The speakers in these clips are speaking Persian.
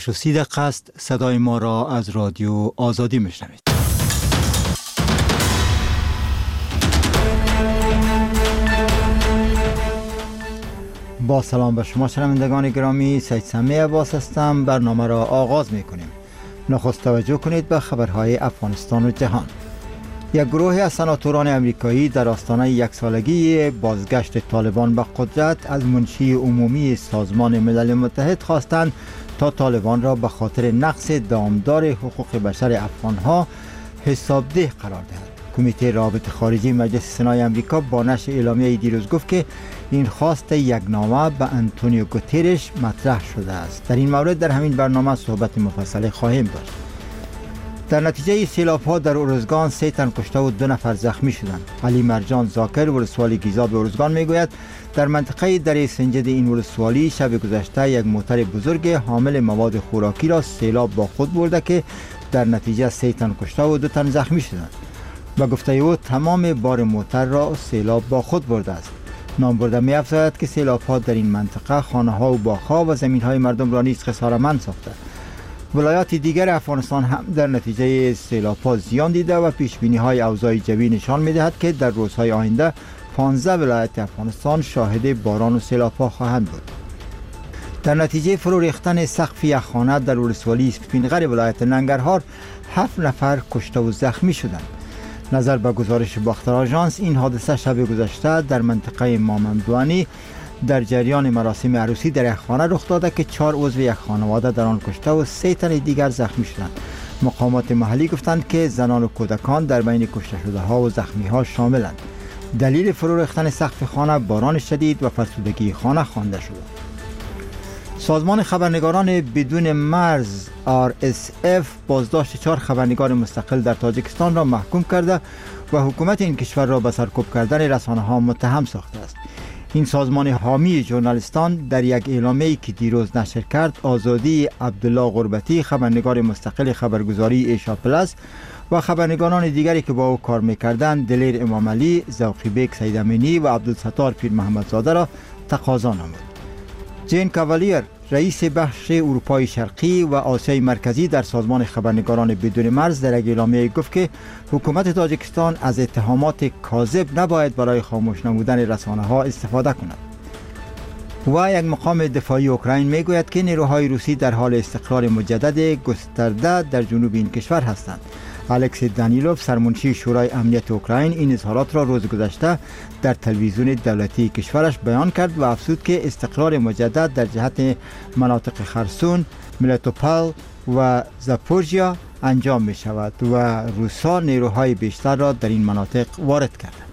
30 دقیقه است. صدای ما را از رادیو آزادی میشنوید. با سلام به شما شنوندگان گرامی، سید سمی عباس هستم. برنامه را آغاز میکنیم. نخست توجه کنید به خبرهای افغانستان و جهان. یک گروه از سناتوران امریکایی در آستانه یک سالگی بازگشت طالبان به قدرت از منشی عمومی سازمان ملل متحد خواستند تا طالبان را به خاطر نقض دامدار حقوق بشر افغانها حسابده قرار دهد. کمیته روابط خارجی مجلس سنای امریکا با نشر اعلامیه دیروز گفت که این خواست یک نامه به انتونیو گوترش مطرح شده است. در این مورد در همین برنامه صحبت مفصل خواهیم داشت. در نتیجه سیلاب‌ها در ارزگان 3 تن کشته و 2 نفر زخمی شدند. علی مرجان زاکر ولسوالی گیزا به ارزگان میگوید در منطقه دره سنجد این ولسوالی شب گذشته یک موتر بزرگ حامل مواد خوراکی را سیلاب با خود برده که در نتیجه 3 تن کشته و 2 تن زخمی شدند. به گفته او تمام بار موتر را سیلاب با خود برده است. نامبرده می‌افزاید که سیلاب‌ها در این منطقه خانه‌ها و باغ‌ها و زمین‌های مردم را نیز خسارتمند ساخته. ولایات دیگر افغانستان هم در نتیجه سیلاب‌ها زیان دیده و پیشبینی‌های اوضاع جوی نشان می‌دهد که در روزهای آینده 15 ولایت افغانستان شاهد باران و سیلاب‌ها خواهند بود. در نتیجه فرو ریختن سقف یک خانه در ولسوالی سپینغر ولایت ننگرهار 7 نفر کشته و زخمی شدند. نظر به گزارش باختر آژانس این حادثه شب گذشته در منطقه مامندوانی در جریان مراسم عروسی در یک خانه رخ داده که 4 عضو یک خانواده در آن کشته و 3 تن دیگر زخمی شدند. مقامات محلی گفتند که زنان و کودکان در بین کشته شده ها و زخمی ها شاملند. دلیل فرو ریختن سقف خانه باران شدید و فرسودگی خانه خوانده شده. سازمان خبرنگاران بدون مرز RSF بازداشت 4 خبرنگار مستقل در تاجیکستان را محکوم کرده و حکومت این کشور را به سرکوب کردن رسانه‌ها متهم ساخته است. این سازمان حامی ژورنالیستان در یک اعلامیه‌ای که دیروز نشر کرد آزادی عبدالله غربتی خبرنگار مستقل خبرگزاری ایشا پلاس و خبرنگاران دیگری که با او کار می‌کردند دلیر امام علی، ذوقی بیگ سید امینی و عبدالستار پیر محمدزاده را تقاضا نمود. جین کاولیر رئیس بخش اروپای شرقی و آسیای مرکزی در سازمان خبرنگاران بدون مرز در یک اعلامیه گفت که حکومت تاجیکستان از اتهامات کاذب نباید برای خاموش نمودن رسانه‌ها استفاده کند. و یک مقام دفاعی اوکراین میگوید که نیروهای روسی در حال استقرار مجدد گسترده در جنوب این کشور هستند. الکسی دانیلوف سرمنشی شورای امنیت اوکراین این اظهارات را روز گذشته در تلویزیون دولتی کشورش بیان کرد و افزود که استقرار مجدد در جهت مناطق خرسون، ملیتوپول و زاپورژیا انجام می شود و روسا نیروهای بیشتر را در این مناطق وارد کردند.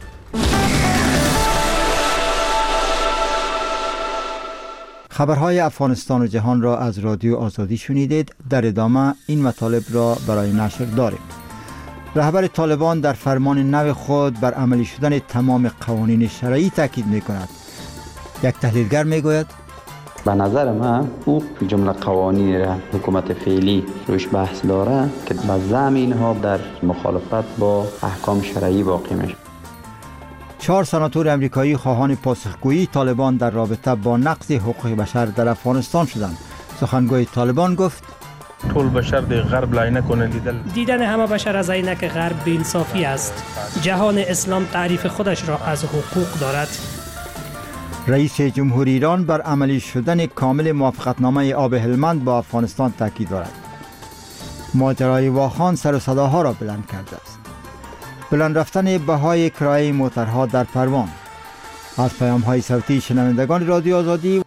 خبرهای افغانستان و جهان را از رادیو آزادی شنیدید. در ادامه این مطالب را برای نشر داریم. رهبر طالبان در فرمان نو خود بر عملی شدن تمام قوانین شرعی تاکید می کند. یک تحلیلگر می گوید به نظر من او جمله قوانین را حکومت فعلی روش بحث داره که به زعم اینها در مخالفت با احکام شرعی واقع میشه. 4 سناتور امریکایی خواهان پاسخگویی طالبان در رابطه با نقض حقوق بشر در افغانستان شدند. سخنگوی طالبان گفت طول بشر در غرب لعینه کنه دیدن همه بشر از عینک غرب بی‌انصافی است. جهان اسلام تعریف خودش را از حقوق دارد. رئیس جمهوری ایران بر عملی شدن کامل موافقتنامه آب هلمند با افغانستان تاکید دارد. ماجرای واخان سر و صداها را بلند کرده است. بلند رفتن بهای کرایه موترها در پروان. از پیام‌های صوتی شنوندگان رادیو آزادی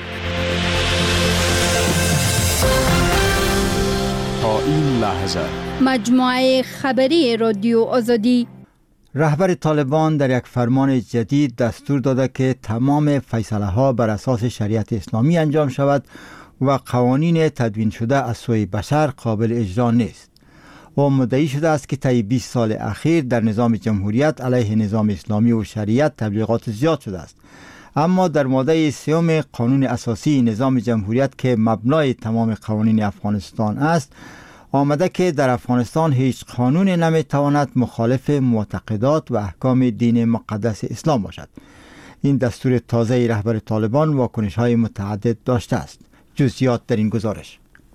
تا این لحظه مجموعه خبری رادیو آزادی. رهبر طالبان در یک فرمان جدید دستور داده که تمام فیصله‌ها بر اساس شریعت اسلامی انجام شود و قوانین تدوین شده از سوی بشر قابل اجرا نیست. او مدعی شده است که طی 20 سال اخیر در نظام جمهوریت علیه نظام اسلامی و شریعت تبلیغات زیاد شده است. اما در ماده 3 قانون اساسی نظام جمهوریت که مبنای تمام قوانین افغانستان است آمده که در افغانستان هیچ قانون نمیتواند مخالف معتقدات و احکام دین مقدس اسلام باشد. این دستور تازه رهبر طالبان واکنش‌های متعدد داشته است. جزئیات در این گزارش.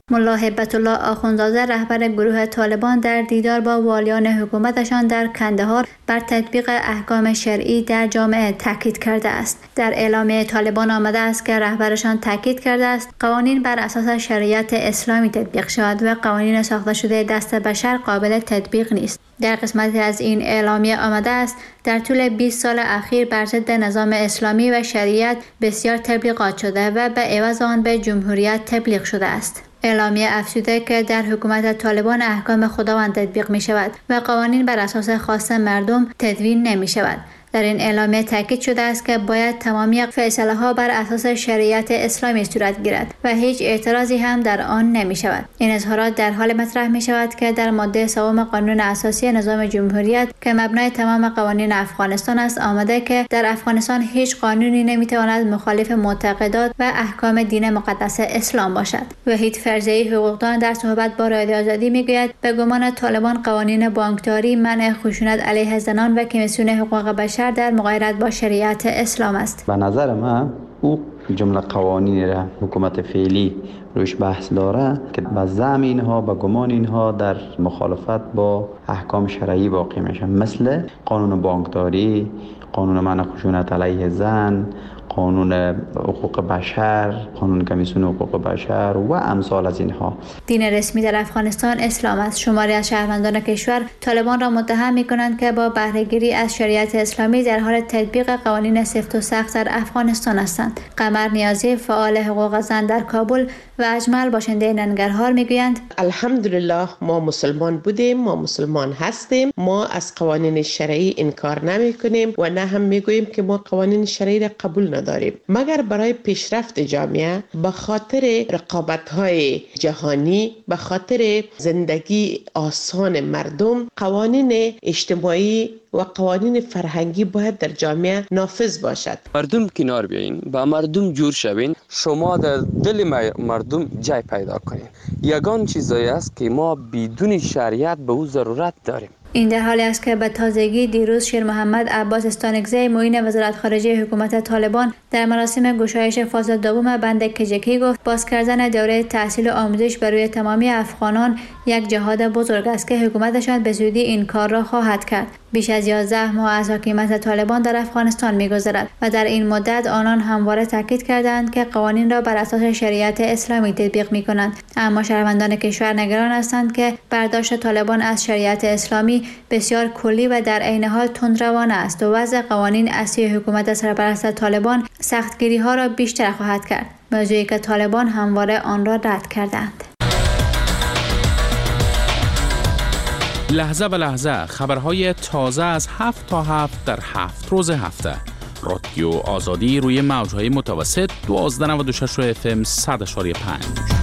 ملا هیبت الله آخوندزاده رهبر گروه طالبان در دیدار با والیان حکومتشان در کندهار بر تطبیق احکام شرعی در جامعه تاکید کرده است. در اعلامیه طالبان آمده است که رهبرشان تاکید کرده است قوانین بر اساس شریعت اسلامی تطبیق شود و قوانین ساخته شده دست بشر قابل تطبیق نیست. در قسمتی از این اعلامیه آمده است در طول 20 سال اخیر بر ضد نظام اسلامی و شریعت بسیار تبلیغات شده و به عوض آن به جمهوریت تبلیغ شده است. اعلامیه افزوده که در حکومت طالبان احکام خداوند تطبیق می شود و قوانین بر اساس خواست مردم تدوین نمی شود. در این اعلامیه تاکید شده است که باید تمامی فیصله ها بر اساس شریعت اسلامی صورت گیرد و هیچ اعتراضی هم در آن نمی شود. این اظهارات در حال مطرح می شود که در ماده 3 قانون اساسی نظام جمهوریت که مبنای تمام قوانین افغانستان است آمده که در افغانستان هیچ قانونی نمی تواند مخالف معتقدات و احکام دین مقدس اسلام باشد. وحید فرزی حقوقدان در صحبت با رادیو آزادی می گوید به گمان طالبان قوانین بانکداری، منع خشونت علیه زنان و کمیسیون حقوق بشر در مغایرت با شریعت اسلام است. به نظر من او جمله قوانین را حکومت فعلی روش بحث داره که به زعم اینها به گمان اینها در مخالفت با احکام شرعی واقع میشه، مثل قانون بانکداری، قانون منع خشونت علیه زن، قانون حقوق بشر، قانون کمیسیون حقوق بشر و امثال از اینها. دین رسمی در افغانستان اسلام است. شماری از شهروندان کشور طالبان را متهم می‌کنند که با بهره‌گیری از شریعت اسلامی در حال تطبیق قوانین سفت و سخت در افغانستان هستند. قمر نیازی فعال حقوق زن در کابل و اجمل باشنده ننگرهار میگویند الحمدلله ما مسلمان بودیم، ما مسلمان هستیم، ما از قوانین شرعی انکار نمی‌کنیم و نه هم میگوییم که ما قوانین شرعی را قبول نداریم، مگر برای پیشرفت جامعه، به خاطر رقابت‌های جهانی، به خاطر زندگی آسان مردم، قوانین اجتماعی و قوانین فرهنگی باید در جامعه نافذ باشد. مردم کنار بیاین، با مردم جور شوین، شما در دل مردم جای پیدا کنین. یگان چیزایی است که ما بدون شریعت به او ضرورت داریم. این در حالی است که به تازگی دیروز شیر محمد عباس استانکزی معین وزارت خارجه حکومت طالبان در مراسم گشایش فاز دوم بند کجکی گفت باز کردن دوره تحصیل و آموزش برای تمامی افغانان یک جهاد بزرگ است که حکومتشان به زودی این کار را خواهد کرد. بیش از 11 ماه از حکومت طالبان در افغانستان می‌گذرد و در این مدت آنان همواره تاکید کردند که قوانین را بر اساس شریعت اسلامی تطبیق می‌کنند، اما شهروندان کشور نگران هستند که برداشت طالبان از شریعت اسلامی بسیار کلی و در عین حال تندروانه است و وضع قوانین اصلی حکومت سرپرست طالبان سختگیری‌ها را بیشتر خواهد کرد، موضوعی که طالبان همواره آن را رد کردند. لحظه به لحظه خبرهای تازه از 7 تا 7 در 7 روز هفته. رادیو آزادی روی موج‌های متوسط 1296 FM 100.5.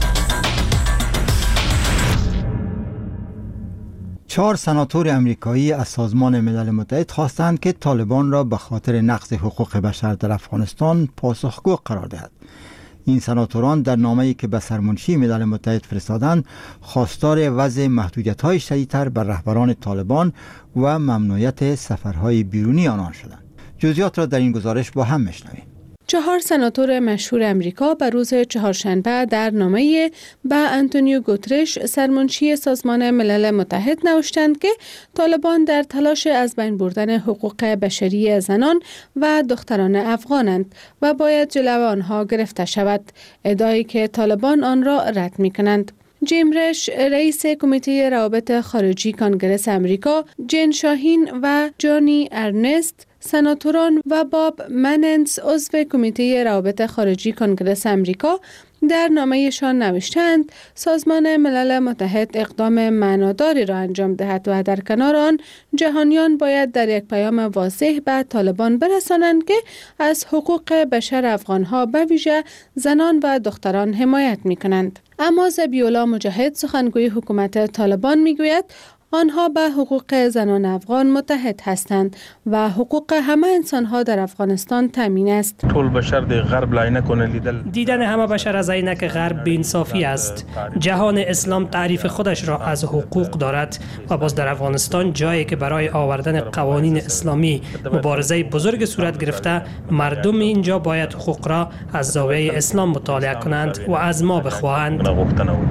4 سناتور امریکایی از سازمان ملل متحد خواستند که طالبان را به خاطر نقض حقوق بشر در افغانستان پاسخگو قرار دهد. این سناتوران در نامه‌ای که به سرمنشی ملل متحد فرستادند خواستار وضع محدودیت‌های شدیدتر بر رهبران طالبان و ممنوعیت سفرهای بیرونی آنان شدند. جزئیات را در این گزارش با هم میشنویم. 4 سناتور مشهور امریکا به روز چهارشنبه در نامه‌ای به آنتونیو گوترش سرمنشی سازمان ملل متحد نوشتند که طالبان در تلاش از بین بردن حقوق بشری زنان و دختران افغانند و باید جلو آنها گرفته شود، ادعایی که طالبان آن را رد می‌کنند. جیم رش رئیس کمیته روابط خارجی کنگره امریکا، جین شاهین و جانی ارنست سناتوران و باب مننس عضو کمیته روابط خارجی کنگره امریکا در نامه‌شان نوشتند سازمان ملل متحد اقدام معناداری را انجام دهد و در کنار آن جهانیان باید در یک پیام واضح به طالبان برسانند که از حقوق بشر افغانها به ویژه زنان و دختران حمایت می‌کنند. اما ذبیح‌الله مجاهد سخنگوی حکومت طالبان می‌گوید آنها به حقوق زنان افغان متحد هستند و حقوق همه انسان‌ها در افغانستان تامین است. طول بشر در غرب لعینه کنه دیدن همه بشر از عینک غرب بی‌انصافی است. جهان اسلام تعریف خودش را از حقوق دارد و باز در افغانستان جایی که برای آوردن قوانین اسلامی مبارزه بزرگ صورت گرفته، مردم اینجا باید حقوق را از زاویه اسلام مطالعه کنند و از ما بخواهند.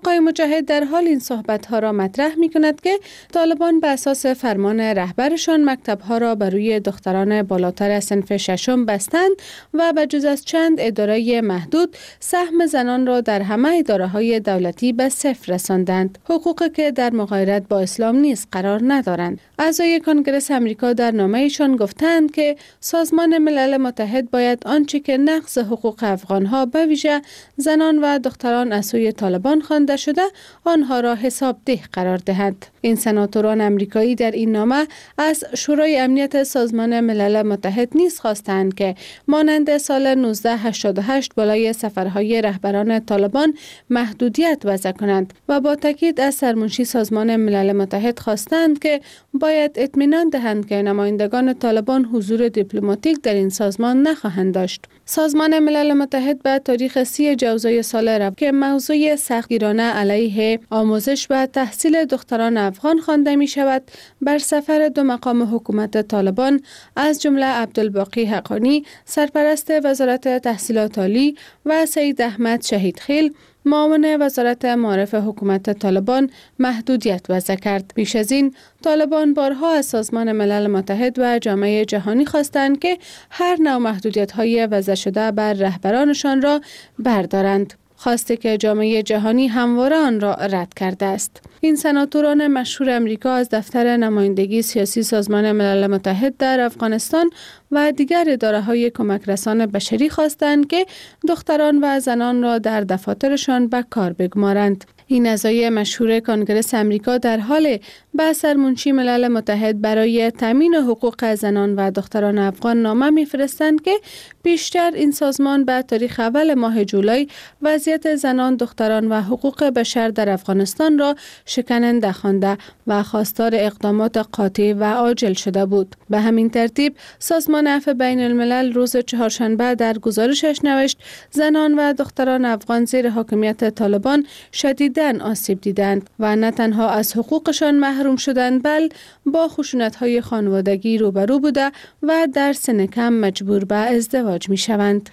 آقای مجاهد در حال این صحبت‌ها را مطرح می‌کند که طالبان به اساس فرمان رهبرشان مکتب‌ها را بر روی دختران بالاتر از صنف ششم بستند و به جز از چند اداره محدود سهم زنان را در همه اداره‌های دولتی به صفر رساندند، حقوقی که در مغایرت با اسلام نیز قرار ندارند. اعضای کنگره آمریکا در نامه‌ایشان گفتند که سازمان ملل متحد باید آنچه که نقض حقوق افغان‌ها به ویژه زنان و دختران از سوی طالبان خوانده شده آنها را حسابده قرار دهد. این سناتوران آمریکایی در این نامه از شورای امنیت سازمان ملل متحد نیز خواستند که مانند سال 1988 بالای سفرهای رهبران طالبان محدودیت وضع کنند و با تاکید از سرمنشی سازمان ملل متحد خواستند که باید اطمینان دهند که نمایندگان طالبان حضور دیپلماتیک در این سازمان نخواهند داشت. سازمان ملل متحد به تاریخ 30 جوزای سال رفت که موضوع سختگیرانه علیه آموزش و تحصیل دختران افغان خوانده می شود بر سفر دو مقام حکومت طالبان از جمله عبدالباقی حقانی سرپرست وزارت تحصیلات عالی و سید احمد شهیدخیل معاون وزارت معارف حکومت طالبان محدودیت وضع کرد. پیش از این طالبان بارها از سازمان ملل متحد و جامعه جهانی خواستند که هر نوع محدودیت‌های وضع شده بر رهبرانشان را بردارند، خواسته که جامعه جهانی همواره آن را رد کرده است. این سناتوران مشهور امریکا از دفتر نمایندگی سیاسی سازمان ملل متحد در افغانستان و دیگر اداره‌های کمک رسان بشری خواستند که دختران و زنان را در دفاترشان به کار بگمارند. این اعضای مشهور کنگره امریکا در حال به سرمنشی ملل متحد برای تامین حقوق زنان و دختران افغان نامه می‌فرستند که بیشتر این سازمان به تاریخ اول ماه جولای وضعیت زنان، دختران و حقوق بشر در افغانستان را شکننده خوانده و خواستار اقدامات قاطع و عاجل شده بود. به همین ترتیب سازمان عفو بین الملل روز چهارشنبه در گزارشش نوشت زنان و دختران افغان زیر حاکمیت طالبان شدیداً آسیب دیدند و نه تنها از حقوقشان محروم شدند بل با خشونت‌های خانوادگی روبرو بوده و در سن کم مجبور به ازدواج می‌شوند.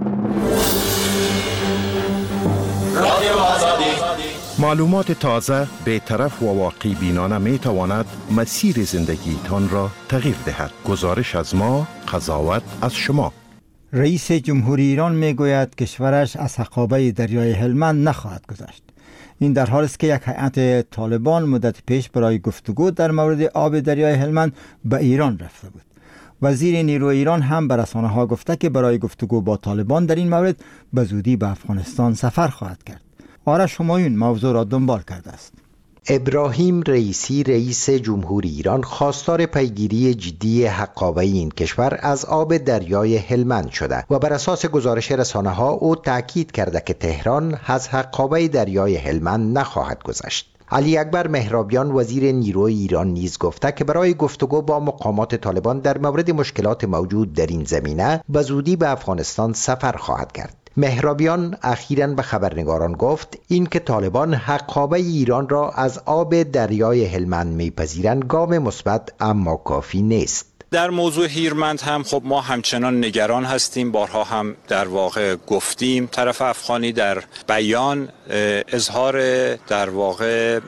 معلومات تازه، بی‌طرف و واقعی بینانه می تواند مسیر زندگیتان را تغییر دهد. گزارش از ما، قضاوت از شما. رئیس جمهوری ایران می گوید کشورش از حقابه دریای هلمند نخواهد گذشت. این در حالی است که یک هیئت طالبان مدت پیش برای گفتگو در مورد آب دریای هلمند به ایران رفته بود. وزیر نیروی ایران هم به رسانه‌ها گفته که برای گفتگو با طالبان در این مورد به زودی به افغانستان سفر خواهد کرد. آرش همایون موضوع را دنبال کرده است. ابراهیم رئیسی رئیس جمهوری ایران خواستار پیگیری جدی حقابه این کشور از آب دریای هلمند شده و بر اساس گزارش رسانه‌ها او تاکید کرده که تهران از حقابه دریای هلمند نخواهد گذشت. علی اکبر مهرابیان وزیر نیروی ایران نیز گفته که برای گفتگو با مقامات طالبان در مورد مشکلات موجود در این زمینه به زودی به افغانستان سفر خواهد کرد. مهرابیان اخیراً به خبرنگاران گفت این که طالبان حقابه ایران را از آب دریای هلمند میپذیرند گام مثبت اما کافی نیست. در موضوع هیرمند هم خب ما همچنان نگران هستیم. بارها هم در واقع گفتیم طرف افغانی در بیان اظهار در واقع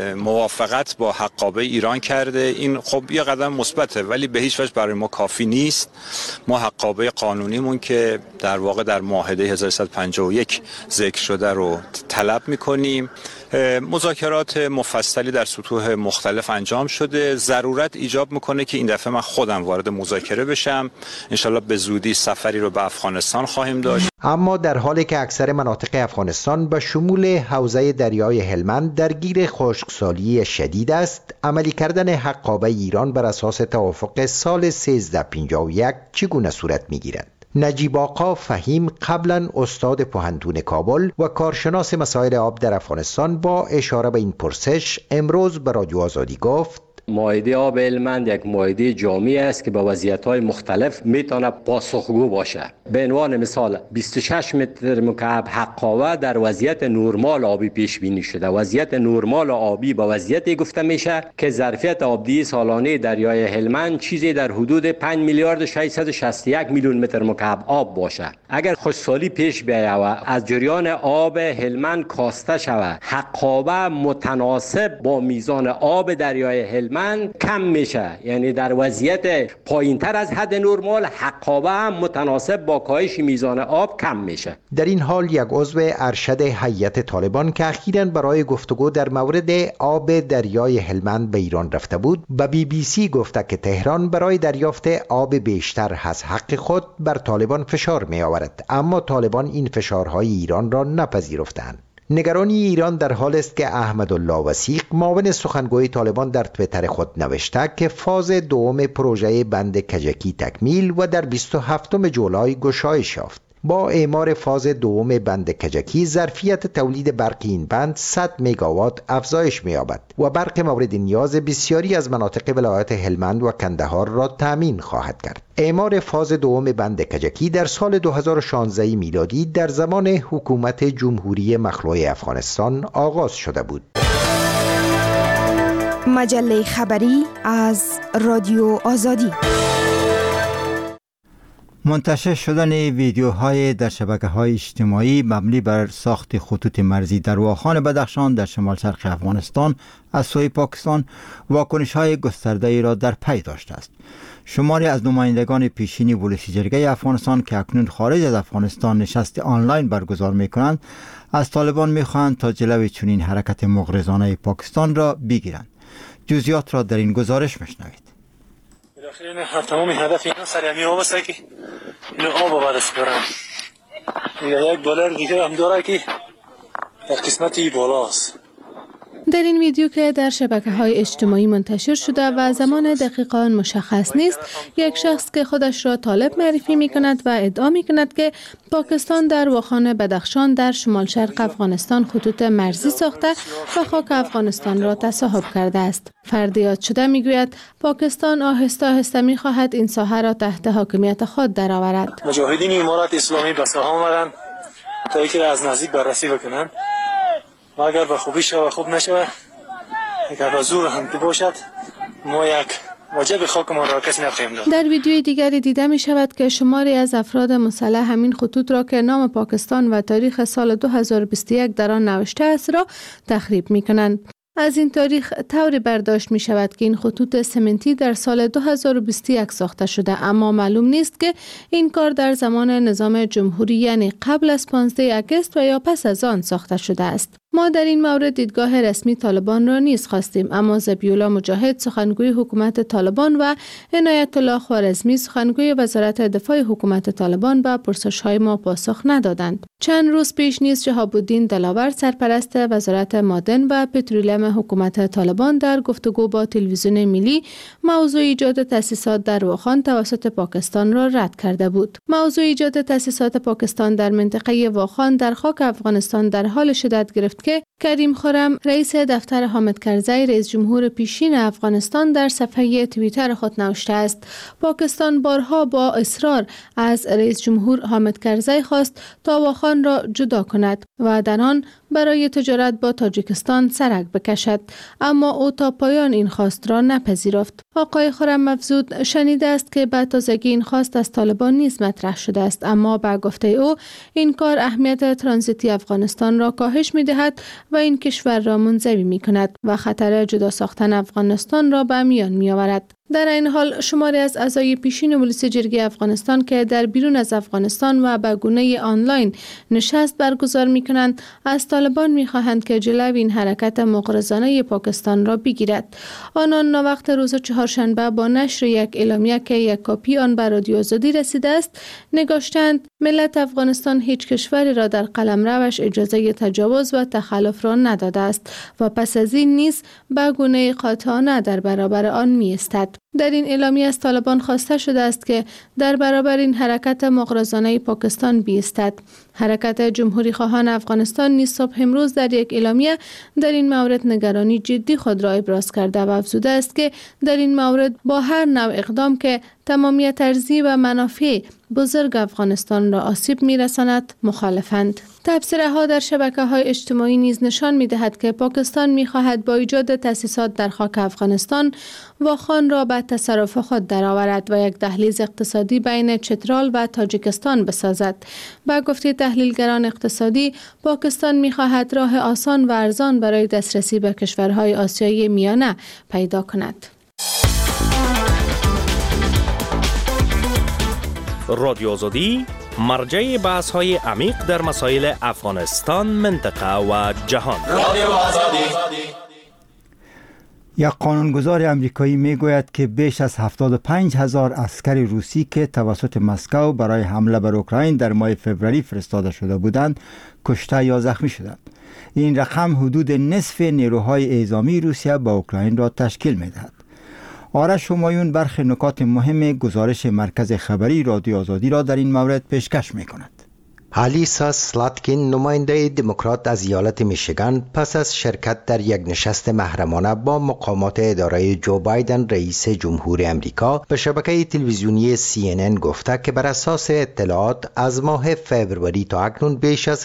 موافقت با حقابه ایران کرده. این خب یه قدم مثبته ولی به هیچ وجه برای ما کافی نیست. ما حقابه قانونیمون که در واقع در معاهده 1151 ذکر شده رو طلب می‌کنیم. مذاکرات مفصلی در سطوح مختلف انجام شده. ضرورت ایجاب میکنه که این دفعه من خودم وارد مذاکره بشم. انشالله به زودی سفری رو به افغانستان خواهیم داشت. اما در حالی که اکثر مناطق افغانستان به شمول حوزه دریای هلمند درگیر خشکسالی شدید است، عملی کردن حقابه ایران بر اساس توافق سال 1351 چگونه صورت میگیرد؟ نجیب آقا فهیم قبلا استاد پوهنتون کابل و کارشناس مسائل آب در افغانستان با اشاره به این پرسش امروز به رادیو آزادی گفت معاهده آب هلمند یک معاهده جامع است که با وضعیت‌های مختلف میتونه پاسخگو باشه. به عنوان مثال 26 متر مکعب حقاوه در وضعیت نرمال آبی پیش بینی شده. وضعیت نرمال آبی با وضعیتی گفته میشه که ظرفیت آبدهی سالانه دریای هلمند چیزی در حدود 5 میلیارد 661 میلیون متر مکعب آب باشه. اگر خشکسالی پیش بیاید و از جریان آب هلمند کاسته شود، حقاوه متناسب با میزان آب دریای هلمند کم میشه، یعنی در وضعیت پایینتر از حد نرمال حقاوه هم متناسب با کاهش میزان آب کم میشه. در این حال یک عضو ارشد هیئت طالبان که اخیراً برای گفتگو در مورد آب دریای هلمند به ایران رفته بود، به BBC گفته که تهران برای دریافت آب بیشتر از حق خود بر طالبان فشار می آورد، اما طالبان این فشارهای ایران را نپذیرفتند. نگرانی ایران در حال است که احمدالله وثیق معاون سخنگوی طالبان در توییتر خود نوشته که فاز دوم پروژه بند کجکی تکمیل و در 27 جولای گشایش یافت. با اعمار فاز دوم بند کجکی ظرفیت تولید برق این بند 100 مگاوات افزایش می‌یابد و برق مورد نیاز بسیاری از مناطق ولایت هلمند و کندهار را تامین خواهد کرد. اعمار فاز دوم بند کجکی در سال 2016 میلادی در زمان حکومت جمهوری مخلوع افغانستان آغاز شده بود. مجله خبری از رادیو آزادی. منتشر شدن ویدیوهای در شبکه‌های اجتماعی مبنی بر ساخت خطوط مرزی در واخان بدخشان در شمال شرق افغانستان از سوی پاکستان واکنش‌های گسترده‌ای را در پی داشته است. شماری از نمایندگان پیشینی ولسی جرگه افغانستان که اکنون خارج از افغانستان نشست آنلاین برگزار می‌کنند، از طالبان می‌خواهند تا جلوی چنین حرکت مغرضانه پاکستان را بگیرند. جزئیات را در این گزارش می‌شنوید. این تمام هدف اینا سریعی واسه که اینو آب بعد از برن یک دلار دیگه هم داره که در قسمتی بالاست. در این ویدیو که در شبکه‌های اجتماعی منتشر شده و زمان دقیق آن مشخص نیست، یک شخص که خودش را طالب معرفی می‌کند و ادعا می‌کند که پاکستان در واخان بدخشان در شمال شرق افغانستان خطوط مرزی ساخته و خاک افغانستان را تصاحب کرده است. فرد یاد شده می‌گوید پاکستان آهسته آهسته می‌خواهد این ساحه را تحت حاکمیت خود درآورد. مجاهدین امارات اسلامی به ساحه آمدند تا اینکه از نزدیک بررسی بکنند. و اگر به خوبی شود و خوب نشود، اگر به زور هم باشد، ما یک وجب خاکمان را کسی نخواهیم داد. در ویدیوی دیگری دیده می شود که شماری از افراد مسلح همین خطوط را که نام پاکستان و تاریخ سال 2021 در آن نوشته است را تخریب می کنند. از این تاریخ طوری برداشت می شود که این خطوط سمنتی در سال 2021 ساخته شده، اما معلوم نیست که این کار در زمان نظام جمهوری یعنی قبل از 15 اگست و یا پس از آن ساخته شده است. ما در این مورد دیدگاه رسمی طالبان را نیز خواستیم، اما ذبیح‌الله مجاهد سخنگوی حکومت طالبان و عنایت الله خوارزمی سخنگوی وزارت دفاع حکومت طالبان به پرسش‌های ما پاسخ ندادند. چند روز پیش نیز شهاب الدین دلاور سرپرست وزارت معدن و پترولیم حکومت طالبان در گفتگو با تلویزیون ملی موضوع ایجاد تأسیسات در واخان توسط پاکستان را رد کرده بود. موضوع ایجاد تأسیسات پاکستان در منطقه واخان در خاک افغانستان در حال شدت گرفت که کریم خرم رئیس دفتر حامد کرزی رئیس جمهور پیشین افغانستان در صفحه توییتر خود نوشته است پاکستان بارها با اصرار از رئیس جمهور حامد کرزی خواست تا واخان را جدا کند و در آن برای تجارت با تاجیکستان سرک بکشد، اما او تا پایان این خواست را نپذیرفت. آقای خرم افزود شنیده است که به تازگی این خواست از طالبان نیز مطرح شده است، اما به گفته او این کار اهمیت ترانزیتی افغانستان را کاهش می‌دهد و این کشور را منزوی می‌کند و خطر جدا ساختن افغانستان را به میان می‌آورد. در این حال شماری از اعضای پیشین ولسی جرگه افغانستان که در بیرون از افغانستان و به گونه آنلاین نشست برگزار می‌کنند از طالبان می‌خواهند که جلوی این حرکت مغرضانه پاکستان را بگیرد. آنان ناوقت روز چهارشنبه با نشر یک اعلامیه که یک کاپی آن به رادیو آزادی رسیده است نگاشتند ملت افغانستان هیچ کشوری را در قلمروش اجازه تجاوز و تخلف را نداده است و پس از این نیز به گونه قاطعانه در برابر آن می‌ایستد. در این اعلامیه از طالبان خواسته شده است که در برابر این حرکت مغرضانه پاکستان بایستد. حرکت جمهوری خواهان افغانستان نیز صبح امروز در یک اعلامیه در این مورد نگرانی جدی خود را ابراز کرده و افزوده است که در این مورد با هر نوع اقدام که تمامیت ارضی و منافع بزرگ افغانستان را آسیب می‌رساند مخالفند. تبصره‌ها در شبکه‌های اجتماعی نیز نشان می‌دهد که پاکستان می‌خواهد با ایجاد تأسیسات در خاک افغانستان واخان را به تصرف خود درآورد و یک دهلیز اقتصادی بین چترال و تاجیکستان بسازد. با گفته تحلیلگران اقتصادی، پاکستان می‌خواهد راه آسان و ارزان برای دسترسی به کشورهای آسیای میانه پیدا کند. رادیو آزادی مرجع بحث‌های عمیق در مسائل افغانستان، منطقه و جهان. رادیو آزادی. یک قانونگذار امریکایی میگوید که بیش از 75,000 عسکر روسی که توسط مسکو برای حمله بر اوکراین در ماه فوریه فرستاده شده بودند کشته یا زخمی شدند. این رقم حدود نصف نیروهای اعزامی روسیه با اوکراین را تشکیل میدهد. آرش همایون برخی نکات مهم گزارش مرکز خبری رادیو آزادی را در این مورد پیشکش می‌کند. الیسا سلاتکین، نماینده دموکرات از ایالت میشیگان، پس از شرکت در یک نشست محرمانه با مقامات اداره جو بایدن رئیس جمهور امریکا به شبکه تلویزیونی CNN گفته که بر اساس اطلاعات از ماه فوریه تا اکنون بیش از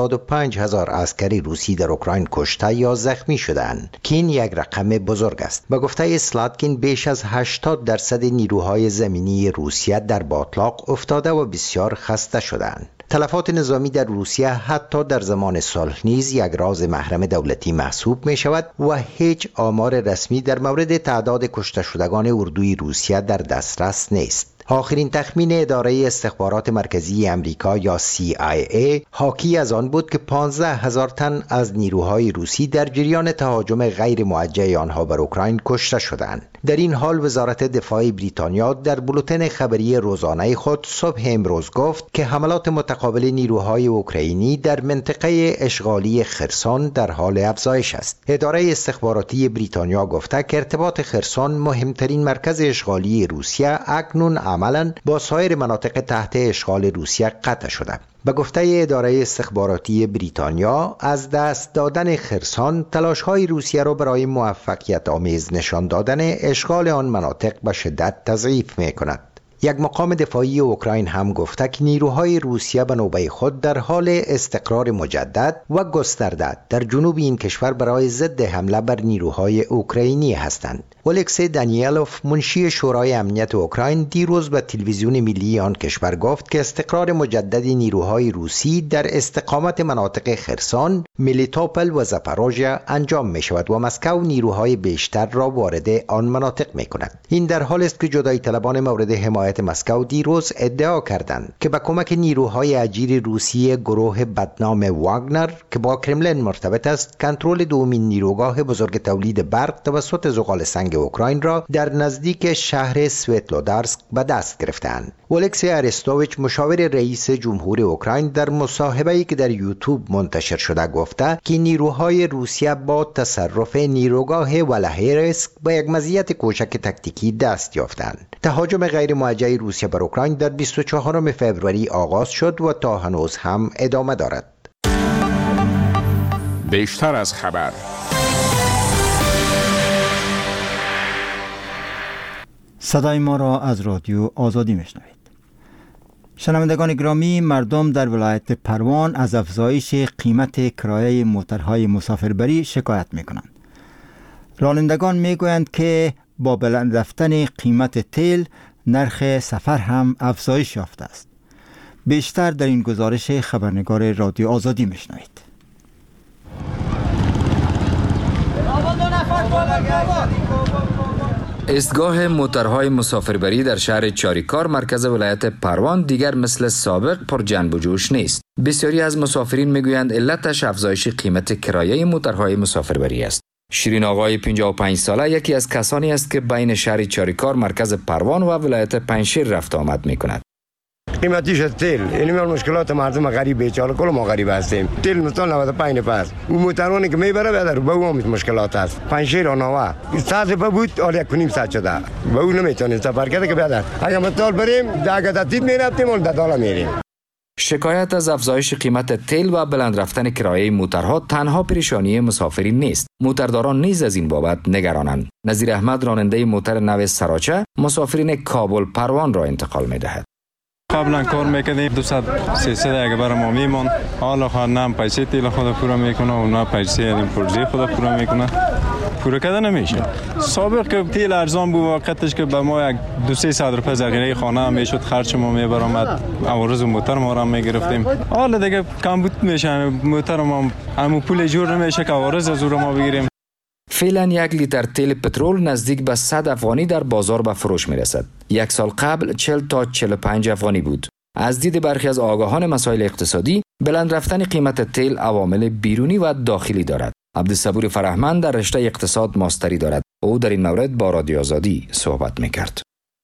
75,000 عسکری روسی در اوکراین کشته یا زخمی شدند که این یک رقم بزرگ است. به گفته سلاتکین، بیش از 80% نیروهای زمینی روسیه در باطلاق افتاده و بسیار خسته شدند. تلفات نظامی در روسیه حتی در زمان صلح نیز یک راز محرم دولتی محسوب می شود و هیچ آمار رسمی در مورد تعداد کشته شدگان اردوی روسیه در دسترس نیست. آخرین تخمین اداره استخبارات مرکزی امریکا یا CIA حاکی از آن بود که 15,000 تن از نیروهای روسی در جریان تهاجم غیر موجه آنها بر اوکراین کشته شدند. در این حال وزارت دفاع بریتانیا در بولتن خبری روزانه خود صبح امروز گفت که حملات متقابل نیروهای اوکراینی در منطقه اشغالی خرسون در حال افزایش است. اداره استخباراتی بریتانیا گفته که ارتباط خرسون، مهمترین مرکز اشغالی روسیه، اکنون عملاً با سایر مناطق تحت اشغال روسیه قطع شده. به گفته اداره استخباراتی بریتانیا، از دست دادن خرسون تلاش‌های روسیه را برای موفقیت آمیز نشان دادن اشغال آن مناطق به شدت تضعیف می‌کند. یک مقام دفاعی اوکراین هم گفته که نیروهای روسیه به نوبه خود در حال استقرار مجدد و گسترده در جنوب این کشور برای ضد حمله بر نیروهای اوکراینی هستند. الکسی دانیلوف، منشی شورای امنیت اوکراین، دیروز به تلویزیون ملی آن کشور گفت که استقرار مجدد نیروهای روسی در استقامت مناطق خرسون، ملیتوپل و زاپاروژیا انجام می شود و مسکو نیروهای بیشتر را وارد آن مناطق می کند. این در حالی است که جدایی طلبان مورد حمایت مسکو دیروز ادعا کردند که با کمک نیروهای اجیر روسی گروه بدنام واگنر که با کرملین مرتبط است، کنترل دومین نیروگاه بزرگ تولید برق توسط زغال سنگ اوکراین را در نزدیک شهر سویتلودارسک به دست گرفتند. الکسی ارستوویچ، مشاور رئیس جمهور اوکراین، در مصاحبه‌ای که در یوتیوب منتشر شده گفته که نیروهای روسیه با تصرف نیروگاه ولهیرسک به یک مزیت کوچک تکتیکی دست یافتند. تهاجم غیر موجه روسیه بر اوکراین در 24 فوریه آغاز شد و تا هنوز هم ادامه دارد. بیشتر از خبر. صدای ما را از رادیو آزادی میشنوید. شنوندگان گرامی، مردم در ولایت پروان از افزایش قیمت کرایه موترهای مسافربری شکایت میکنند. رانندگان میگویند که با بلند رفتن قیمت تیل، نرخ سفر هم افزایش یافته است. بیشتر در این گزارش خبرنگار رادیو آزادی میشنوید. ایستگاه موترهای مسافربری در شهر چاریکار مرکز ولایت پروان دیگر مثل سابق پر جنب و جوش نیست. بسیاری از مسافرین میگویند علتش افزایش قیمت کرایه موترهای مسافربری است. شیرین آقای 55 ساله یکی از کسانی است که بین شهر چاریکار مرکز پروان و ولایت پنجشیر رفت آمد میکند. قیمتیش تیل یعنی مشکلات مردم غریب بیچاره کل ما غریب هستیم. تیل مثلا 95 پس اون موترانی که میبره بدر به اون مشکلات است. 5 رانوا 100 بود حالا 1.5 شده به اون نمیتونیم سفر کرده که بدر اگه مثال بریم اگه تدید میرفتیم اون دالا میریم. شکایت از افزایش قیمت تیل و بلند رفتن کرایه موترها تنها پریشانی مسافرین نیست. موترداران نیز از این بابت نگرانند. نظیر احمد راننده موتر نو سراچه مسافرین کابل پروان را انتقال می‌دهد. قبلا کار میکردیم 200-300 اگه برای ما میمون، حالا خود نه پیسه تیل خود پورا میکنه و نه پیسه این پرزی خود پورا میکنه، پورا کده نمیشه. سابق که تیل ارزان بود وقتش که به ما 200-300 روپیه ذخیره خانه میشد، خرج ما میبرامد، عوارض موتر ما را میگرفتیم. حالا دیگه کم بود میشه، موتر ما همون پول جور نمیشه که عوارض از ما بگیریم. فعلا 1 لیتر تیل پترول نزدیک به 100 افغانی در بازار به فروش می رسد. 1 سال قبل 40 تا 45 افغانی بود. از دید برخی از آگاهان مسائل اقتصادی، بلند رفتن قیمت تیل عوامل بیرونی و داخلی دارد. عبدالصبور فرهمند در رشته اقتصاد ماستری دارد. او در این مورد با رادیو آزادی صحبت می کرد.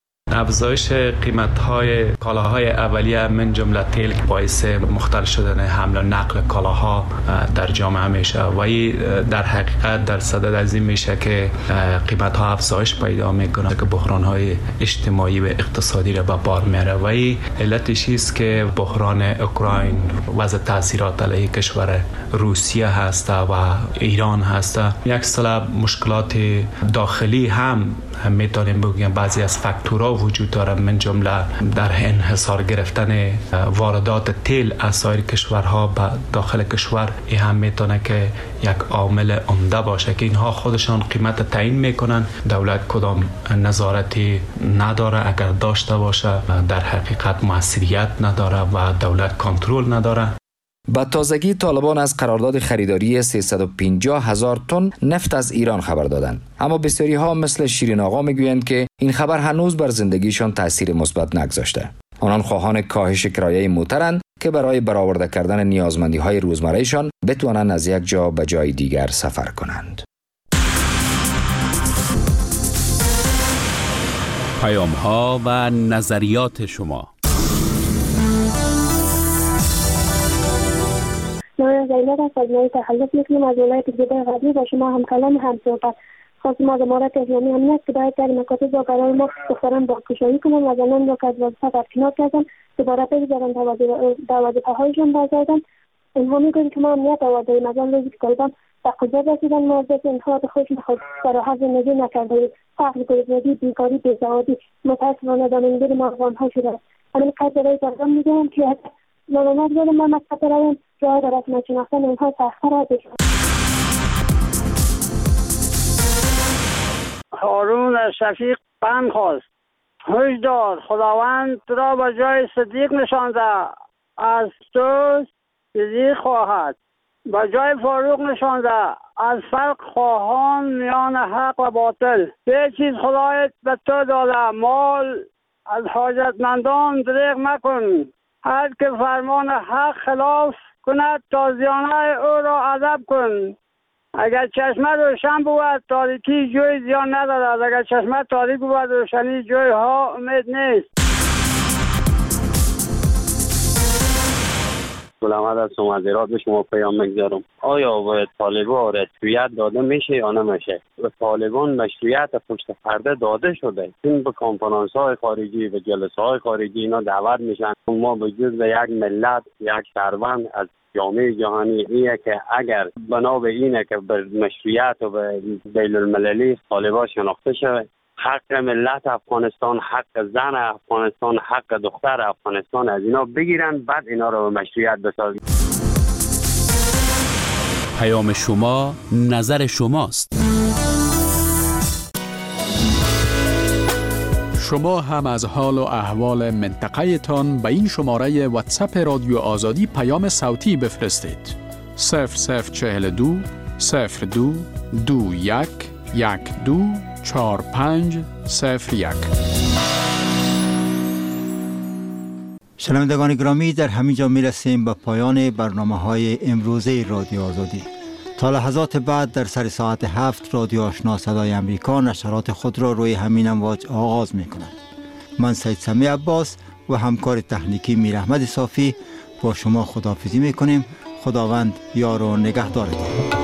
افزایش قیمت‌های کالاهای اولیه من جمله تیل که باعث مختل شدن حمل و نقل کالاها در جامعه میشه و این در حقیقت در صدد از این میشه که قیمت‌ها افزایش پیدا میکنه که بحران‌های اجتماعی و اقتصادی را به بار میاره و این علتش است که بحران اوکراین وضع تاثیرات علیه کشور روسیه هست و ایران هست. یک سلب مشکلات داخلی هم میتونیم بگیم بعضی از فاکتورها وجود داره، من جمله در انحصار گرفتن واردات تیل از سایر کشورها به داخل کشور. این هم میتونه که یک عامل عمده باشه که اینها خودشان قیمت تعیین میکنن. دولت کدام نظارتی نداره، اگر داشته باشه در حقیقت موثریت نداره و دولت کنترل نداره. با تازگی طالبان از قرارداد خریداری 350,000 تن نفت از ایران خبر دادند، اما بسیاری ها مثل شیرین آقا میگویند که این خبر هنوز بر زندگیشان تاثیر مثبت نگذاشته. آنان خواهان کاهش کرایه موترند که برای برآورده کردن نیازمندی های روزمرهشان بتوانند از یک جا به جای دیگر سفر کنند. پیام ها و نظریات شما. من زینب از مجموعه تخلف میکنم از ولایت جده غربی و شما هم کلام هم صحبت. خواستم از امارات اسلامی امنیت که باید در مکاتب و قرار ما دختران باکشایی کنم و زنان را که از وظیفه برکنار کردن دوباره بگذارن در وظیفه‌هایشان برگردن. اینها میگویند که ما امنیت آوردهایم، از آن روزی که طالبان به قدرت رسیدن ما از اینها به خودشون فراهم زندگی نکردهایم. فقر، گرسنگی، بیکاری، بیسوادی متاسفانه دامنگیر ما افغان‌ها شده است. همین قدر برای طالبان میگویم که ناممد بودم ما مکتب رویم جای در رسم شناختن اینها سخت‌تر است. هارون از شفیق پند خواست: هشدار، خداوند تو را به جای صدیق نشانده، از تو صدیق خواهد. به جای فاروق نشانده، از فرق خواهان میان حق و باطل. به چیز خدایت به تو داده، مال از حاجتمندان دریغ مکن. هر که فرمان حق خلاف کند تازیانه او را ادب کن. اگر چشمه روشن بود تاریکی جوی زیان ندارد، اگر چشمه تاریک بود روشنی جوی ها امید نیست. سلامت هستم، از ایراد به شما پیام میگذارم. آیا باید طالبان مشروعیت داده میشه یا نمیشه؟ به طالبان مشروعیت پشت پرده داده شده، این به کنفرانس های خارجی و جلسه های خارجی اینا دعوت میشن. ما به جز یک ملت، یک شهروند از جامعه جهانی اینه که اگر بنا به اینه که به مشروعیت و به بین المللی طالبان شناخته شود، حق ملت افغانستان، حق زن افغانستان، حق دختر افغانستان از اینا بگیرن، بعد اینا رو به مشروعیت بسازن. پیام شما، نظر شماست. شما هم از حال و احوال منطقه تان به این شماره واتساپ رادیو آزادی پیام صوتی بفرستید. 0042 02 21 12 4501. شنوندگان گرامی، در همین جا می رسیم به پایان برنامه‌های امروزه رادیو آزادی. تا لحظات بعد در سر ساعت 7 رادیو آشنا صدای امریکا نشرات خود را روی همین امواج آغاز می کند. من سید سمی عباس و همکار تکنیکی میر احمد صافی با شما خداحافظی میکنیم. خداوند یار و نگهدارتان.